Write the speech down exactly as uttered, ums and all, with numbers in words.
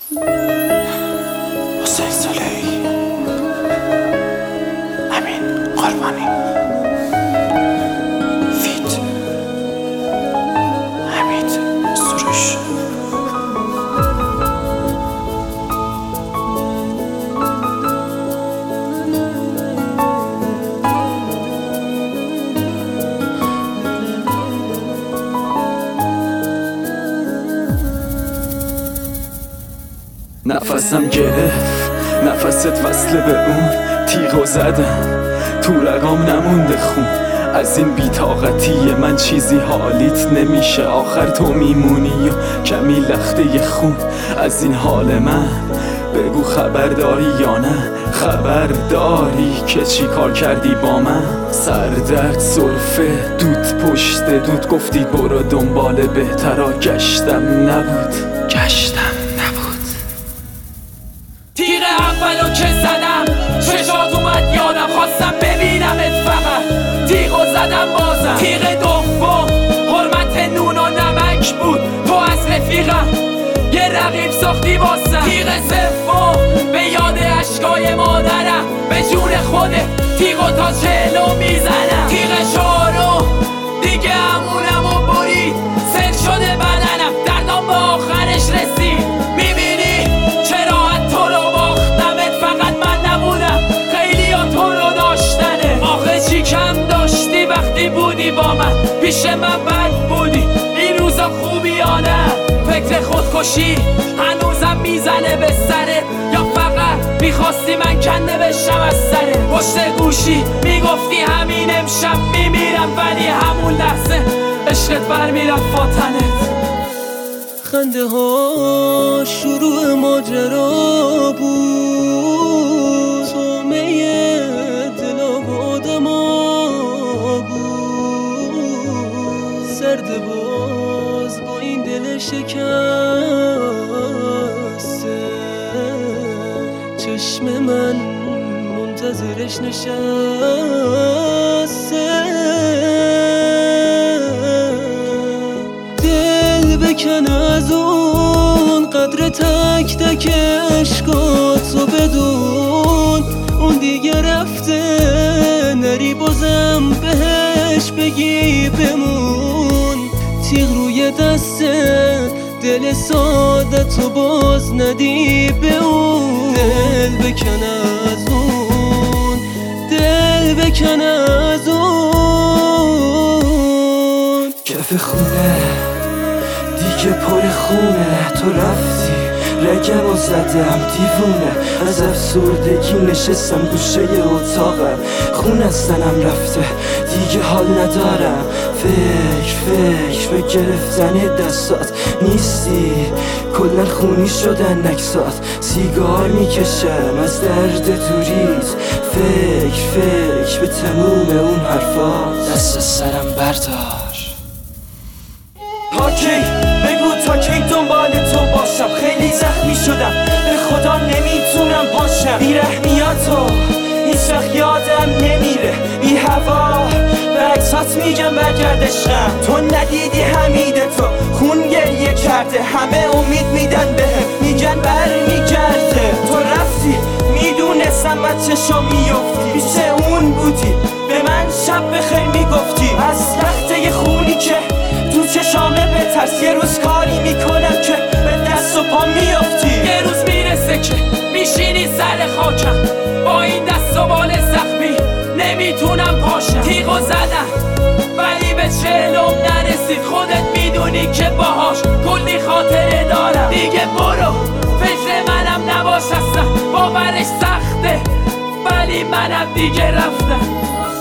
حسین صالحی، امین قربانی، فیت، حمید سروش. نفسم گرفت، نفست وصله به اون تیغو زدم، تو رقام نمونده خون. از این بی‌طاقتی من چیزی حالیت نمیشه، آخر تو میمونی و کمی لخته خون. از این حال من بگو خبرداری یا نه، خبرداری که چی کار کردی با من؟ سردرد سرفه دود پشت دود، گفتی برو دنبال بهترا، گشتم نبود گشتم تیغ اولو که زدم چشات اومد یادم، خواستم ببینمت فقط تیغو زدم بازم. تیغ دوم حرمت نون و نمک بود، تو از رفیقم یه رقیب ساختی واسم. تیغ سوم به یاد اشکای مادرم، به جون خوده تیغو تا چهلو میزنم. تیغ چهارم دیگه همونم و برید، سل شده بدنم، دردام به آخرش رسید. میبینی چرا تو رو باختمت، فقط من نبودم، خیلی ها تو رو داشتنه. آخه چی کم داشتی وقتی بودی با من، پیش من بد بودی این روزا خوبی یا نه؟ فکر خودکشی هنوزم میزنه به سره، یا فقط میخواستی من کنده بشم از سره؟ پشت گوشی میگفتی همین امشب میمیرم، ولی همون لحظه عشقت برمیرفت فاتنت. خنده ها شروع ماجرا بود، تومه دل و آدما بود. سرد باز با این دل شکسته، چشم من منتظرش نشسته. بکن از اون قدر تک تک عشقاتو بدون، اون دیگه رفته نری بازم بهش بگی بمون. تیغ روی دسته دل سادتو باز ندی به اون. دل بکن از اون، دل بکن از اون. کف خونه دیگه پر خونه، تو رفتی رگم و زدم دیوونه. از افسردگی نشستم گوشه اتاقم، خون از تنم رفته دیگه حال ندارم. فکر فکر به گرفتن دستات نیستی، کلن خونی شدن نکسات. سیگار میکشم از درد دوریت، فکر فکر به تموم اون حرفات. دست از سرم بردار. تا کی بگو تا کی دنبال تو باشم؟ خیلی زخمی شدم به خدا نمیتونم باشم. بیرحمیاتو هیچ وقت یادم نمیره، بی هوا به عکسات میگم برگرد عشقم. تو ندیدی حمیده تو خون گریه کرده، همه امید میدن بهم میگن بر میگرده. تو رفتی میدونستم از چشم میفتی، پیش اون بودی به من شب بخیر میگفتی. از لخته خونی که تو چشامه بترس، یه روز کاری میکنم که به دست و پا میافتی. یه روز میرسه که میشینی سر خاکم، با این دست و بال زخمی نمیتونم پاشم. تیغو زدم ولی به چهلم نرسید، خودت میدونی که باهاش کلی خاطره دارم. دیگه برو فکر منم نباش اصلا، باورش سخته ولی منم دیگه رفتم.